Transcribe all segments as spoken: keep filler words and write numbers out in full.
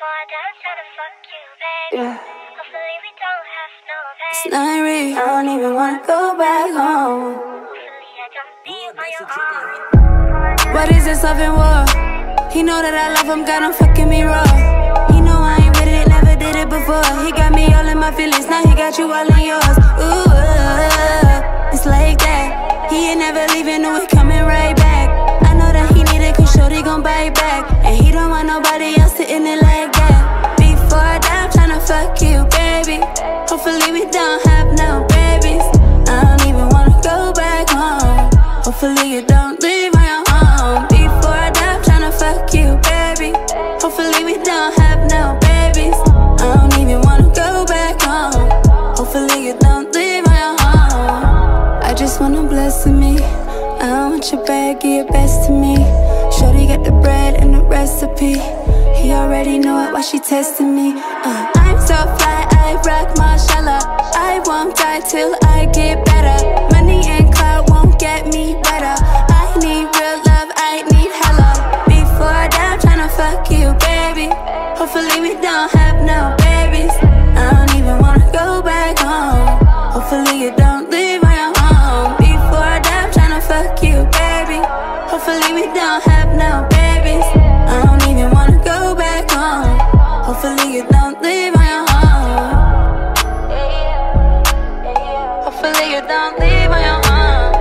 Yeah. It's not real, I don't even wanna go back home. What is this love and war? He know that I love him, got him fucking me raw. He know I ain't with it, never did it before. He got me all in my feelings, now he got you all in yours. Ooh, uh, it's like that. He ain't never leaving, no, he coming right back. I know that he need it, cause shorty gon' bite back. And he don't want nobody else sitting it like that. Before I die, I'm tryna fuck you, baby. Hopefully we don't have no babies. I don't even wanna go back home. Hopefully you don't leave my home. Before I die, I'm tryna fuck you, baby. Hopefully we don't have no babies. I don't even wanna go back home. Hopefully you don't leave my home. I just wanna bless me. I don't want your bag, give your best to me. Shorty got the bread and the recipe. He already know it while she testing me. uh, I'm so fly, I rock mashallah. I won't die till I get better. Money and clout won't get me better. I need real love, I need hella. Before I die, I'm tryna fuck you, baby. Hopefully we don't have no babies. I don't even wanna go back home. Hopefully you don't leave my home. Before I die, I'm tryna fuck you, baby. Hopefully we don't have no babies. I don't even wanna go back home. Hopefully you don't leave my home. Hopefully you don't leave my home.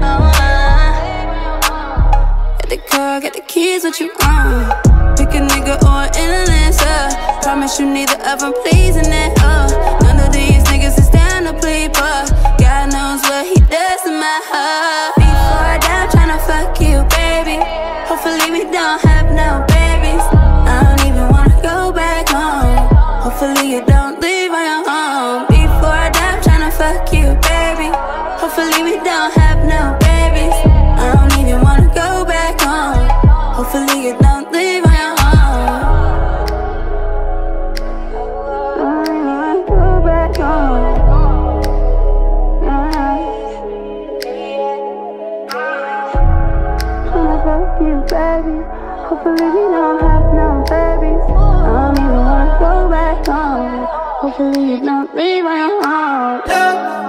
Get the car, get the keys, what you want? Pick a nigga or an influencer. Promise you neither of them pleasing it, oh. None of these niggas is down to plead, but God knows what he does to my heart. Before I die, I'm tryna fuck you, baby. Hopefully we don't have no babies. I don't even wanna go back home. Hopefully you don't leave my home. Before I die, I'm tryna fuck you, baby. Hopefully we don't have no babies. I don't even wanna go back home. Hopefully you don't leave my home. I don't even wanna go back home. Tryna fuck you, baby. Hopefully we don't have no babies. I don't even wanna go back home. Hopefully you don't leave my home.